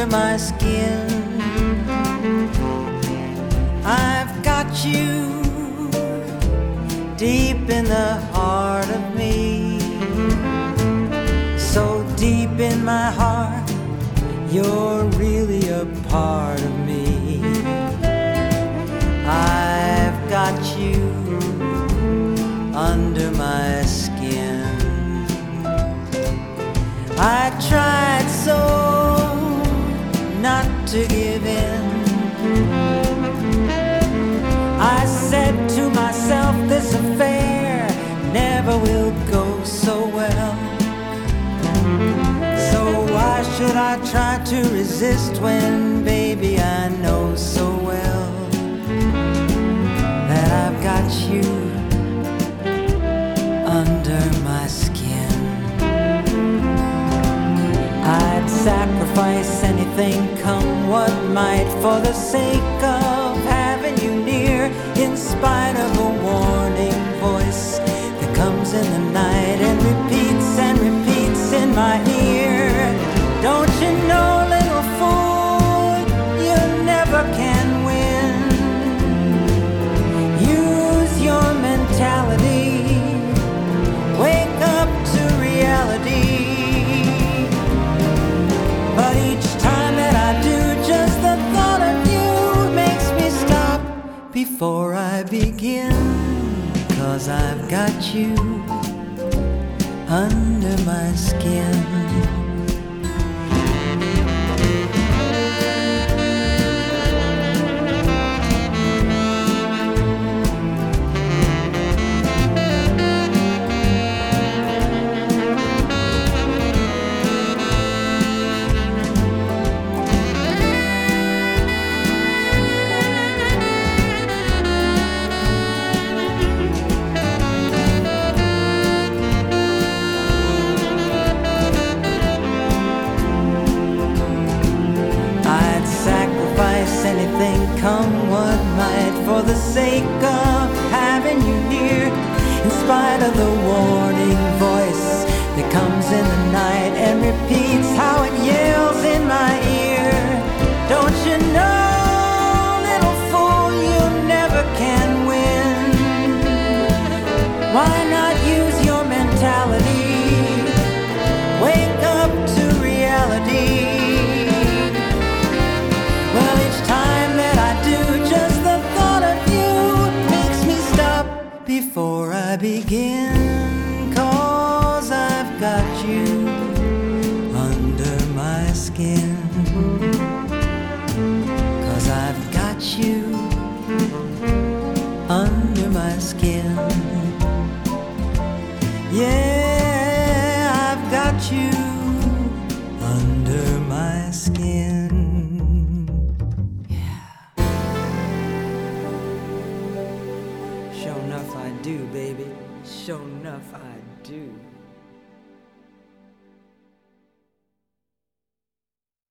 my skin. I've got you deep in the heart of me, so deep in my heart, you're really a part of me. I've got you under my skin. I tried so not to give in. I said to myself, this affair never will go so well. So why should I try to resist when, baby, I know so well that I've got you under my skin. I'd sacrifice anything, come what might, for the sake of having you near, in spite of a warning voice that comes in the night and repeats in my ear. Don't you know, little fool, you never can win. Use your mentality, wake up to reality. But each time that I do, just the thought of you makes me stop before I begin. 'Cause I've got you under my skin. Anything, come what might, for the sake of having you near, in spite of the warning voice that comes in the night and repeats how it yells in my ear. Don't you know, little fool, you never can win. Why not use your mentality, wake up to reality? Well, each time that I do, just the thought of you makes me stop before I begin. 'Cause I've got you under my skin. 'Cause I've got you under my skin. Yeah, I've got you under my skin. Sure enough I do, baby. Sure enough I do.